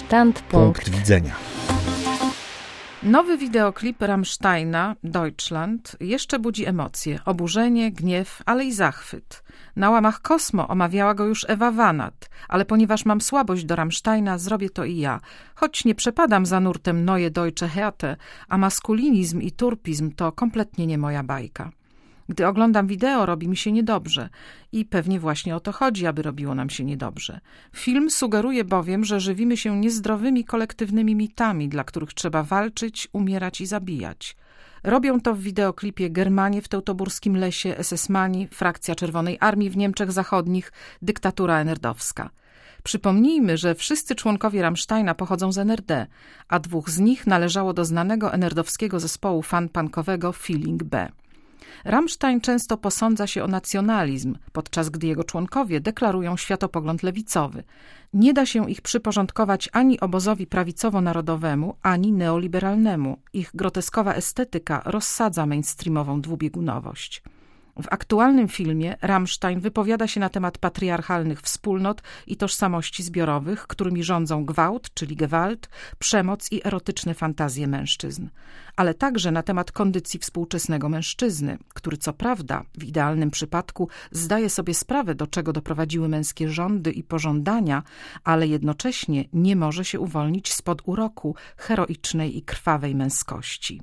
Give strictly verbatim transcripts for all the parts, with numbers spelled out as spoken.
Standpunkt Punkt widzenia. Nowy wideoklip Rammsteina, Deutschland, jeszcze budzi emocje, oburzenie, gniew, ale i zachwyt. Na łamach Kosmo omawiała go już Ewa Wanat, ale ponieważ mam słabość do Rammsteina, zrobię to i ja. Choć nie przepadam za nurtem Neue Deutsche Härte, a maskulinizm i turpizm to kompletnie nie moja bajka. Gdy oglądam wideo, robi mi się niedobrze i pewnie właśnie o to chodzi, aby robiło nam się niedobrze. Film sugeruje bowiem, że żywimy się niezdrowymi kolektywnymi mitami, dla których trzeba walczyć, umierać i zabijać. Robią to w wideoklipie Germanie w teutoburskim lesie, es esmani, frakcja Czerwonej Armii w Niemczech Zachodnich, dyktatura enerdowska. Przypomnijmy, że wszyscy członkowie Rammsteina pochodzą z en er de, a dwóch z nich należało do znanego enerdowskiego zespołu fan-punkowego Feeling B. Rammstein często posądza się o nacjonalizm, podczas gdy jego członkowie deklarują światopogląd lewicowy. Nie da się ich przyporządkować ani obozowi prawicowo-narodowemu, ani neoliberalnemu. Ich groteskowa estetyka rozsadza mainstreamową dwubiegunowość. W aktualnym filmie Rammstein wypowiada się na temat patriarchalnych wspólnot i tożsamości zbiorowych, którymi rządzą gwałt, czyli Gewalt, przemoc i erotyczne fantazje mężczyzn. Ale także na temat kondycji współczesnego mężczyzny, który co prawda w idealnym przypadku zdaje sobie sprawę, do czego doprowadziły męskie rządy i pożądania, ale jednocześnie nie może się uwolnić spod uroku heroicznej i krwawej męskości.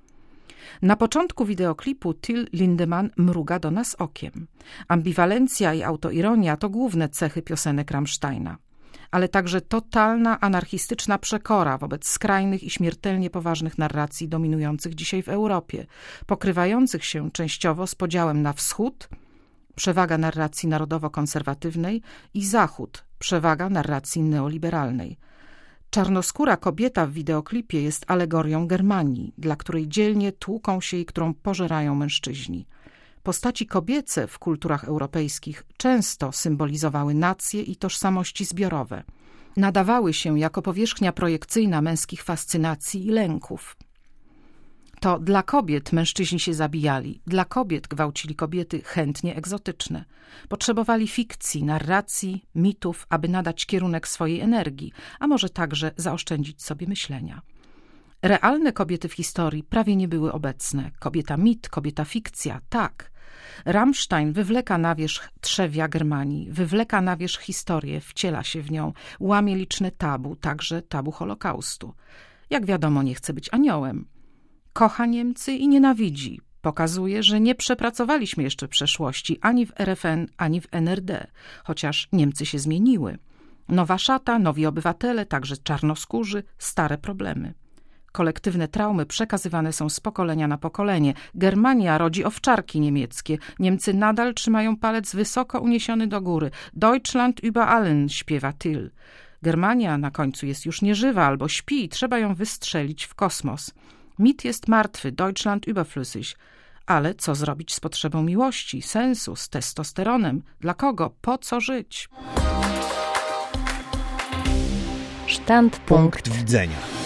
Na początku wideoklipu Till Lindemann mruga do nas okiem. Ambiwalencja i autoironia to główne cechy piosenek Rammsteina, ale także totalna anarchistyczna przekora wobec skrajnych i śmiertelnie poważnych narracji dominujących dzisiaj w Europie, pokrywających się częściowo z podziałem na wschód, przewaga narracji narodowo-konserwatywnej, i zachód, przewaga narracji neoliberalnej. Czarnoskóra kobieta w wideoklipie jest alegorią Germanii, dla której dzielnie tłuką się i którą pożerają mężczyźni. Postaci kobiece w kulturach europejskich często symbolizowały nacje i tożsamości zbiorowe. Nadawały się jako powierzchnia projekcyjna męskich fascynacji i lęków. To dla kobiet mężczyźni się zabijali, dla kobiet gwałcili kobiety chętnie egzotyczne. Potrzebowali fikcji, narracji, mitów, aby nadać kierunek swojej energii, a może także zaoszczędzić sobie myślenia. Realne kobiety w historii prawie nie były obecne. Kobieta mit, kobieta fikcja, tak. Rammstein wywleka na wierzch trzewia Germanii, wywleka na wierzch historię, wciela się w nią, łamie liczne tabu, także tabu Holokaustu. Jak wiadomo, nie chce być aniołem. Kocha Niemcy i nienawidzi. Pokazuje, że nie przepracowaliśmy jeszcze przeszłości ani w er ef en, ani w en er de, chociaż Niemcy się zmieniły. Nowa szata, nowi obywatele, także czarnoskórzy, stare problemy. Kolektywne traumy przekazywane są z pokolenia na pokolenie. Germania rodzi owczarki niemieckie. Niemcy nadal trzymają palec wysoko uniesiony do góry. Deutschland über allen, śpiewa Till. Germania na końcu jest już nieżywa albo śpi, trzeba ją wystrzelić w kosmos. Mit jest martwy, Deutschland überflüssig. Ale co zrobić z potrzebą miłości, sensu, z testosteronem? Dla kogo? Po co żyć? Standpunkt Punkt widzenia.